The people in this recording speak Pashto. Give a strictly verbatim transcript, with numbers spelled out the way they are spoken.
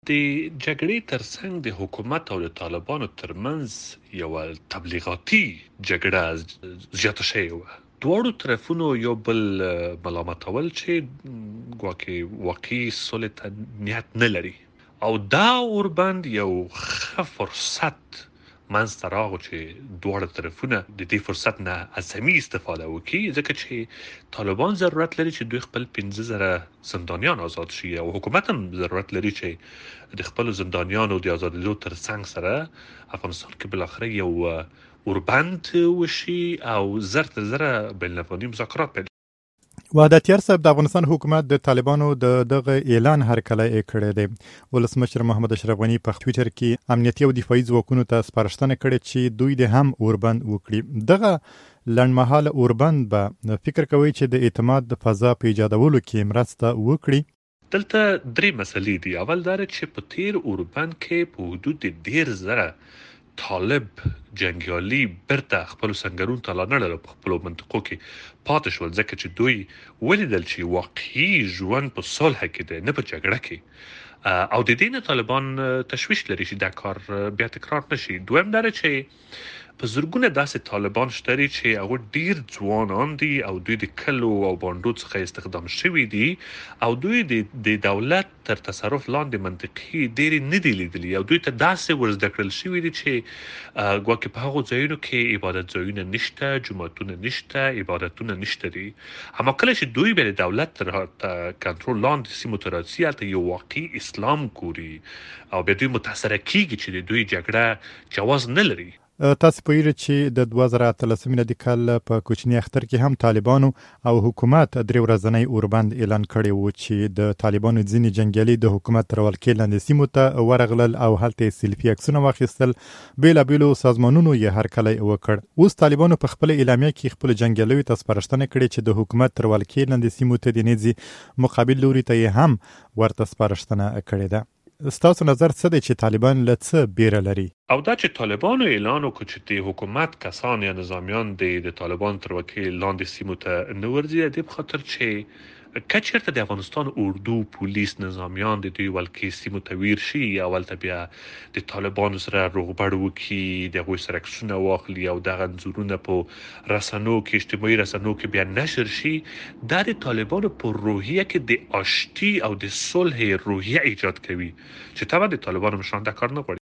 د جګړې ترڅنګ د حکومت او د طالبانو ترمنځ یو تبلیغاتي جګړه زیاته شوې وه. دواړو طرفونو یو بل ملامتول چې ګواکې واقعي صلح ته نیت نه لري، او دا اوربند یو ښه فرصت منځته راغو چې دواړه طرفونه د دې فرصت نه عظمي استفاده وکړي، ځکه چې طالبان ضرورت لري چې دوی خپل پنځه زره زندانیان آزاد شي، او حکومت هم ضرورت لري چې د خپل زندانیانو د آزادېدو ترڅنګ سره افغانستان کې بالاخره یو اوربند وشي او زر تر زره بین الافغاني مذاکرات پیل. وحدتیار صاحب، د افغانستان حکومت د طالبانو د دغه اعلان هرکلی کړی دی. ولسمشر محمد اشرف غني په ټویټر کې امنیتي او دفاعي ځواکونو ته سپارښتنه کړې چې دوی د هم اوربند وکړي. دغه لنډمهاله اوربند به فکر کوي چې د اعتماد د فضا په ایجادولو کې مرسته وکړي. دلته درې مسلې دي. اول دا چې په تیر اوربند کې په حدود ډیر زره طالب جنگیالي برته خپل سنگرون ته لاندړل په خپل منطقو کې پاتې شول، ځکه چې دوی ولیدل چې واقعي ژوند په صلح کې دی، نه په جګړه کې، او د دې نه طالبان تشویش لري چې دا کار بیا تکرار نشي. دویم دا چې په زرګونه داسې طالبان شته چې هغه ډیر ځوانان دي او دوی د کلو او بانډو څخه استخدام شوي دي، او دوی د دولت تر تصرف لاندې منطقي ډیر نه دي لیدلي، او دوی ته داسې ورزده کړل شوي دي چې ګواکې په هغو ځایونو کې عبادت ځایونه نشته، جوماتونه نشته، عبادتونه نشته دي. اما کله چې دوی به د دولت تر کنټرول لاندې سیمو ته راځي، هلته یو واقعي اسلام ګوري او بیا دوی متاثره کیږي چې د دوی جګړه جواز نه لري. تاسو پوهیږئ چې د دوه زره اتلسم میلادي کال په کوچني اختر کې هم طالبانو او حکومت درې ورځنی اوربند اعلان کړی و چې د طالبانو ځینې جنګیالي د حکومت تر ولکې لاندې سیمو ته ورغلل او هلته سیلفي عکسونه واخیستل. بیلابیلو سازمانونو یې هرکلی وکړ. اوس طالبانو په خپل اعلامیه کې خپل جنګیالیو ته سپارښتنه کړې چې د حکومت تر ولکې لاندې سیمو ته د نه ځي، مقابل لوري ته یې هم ورته سپارښتنه کړې ده. ستاسو نظر څه دی چې طالبان له څه بیره لري؟ او دا چې طالبانو اعلان وکړ چې د حکومت کسان یا نظامیان د طالبان تر ولکې لاندې سیمو ته نه ورځي، د خاطر چې کچرته د افغانستان اردو پولیس نظامیان د دوی ولکې سیمو ته ویر شي، اول ته بیا د طالبانو سره روغبړ وکړي، د هغوی سره عکسونه واخلي او دغه انځورونه په رسنیو کې اجتماعي رسنیو کې بیا نشر شي، دا د طالبانو په روحیه کې د آشتي او د صلح روحیه ایجاد کوي، چې طبعا د طالبانو مشران دا کار نه غواړي.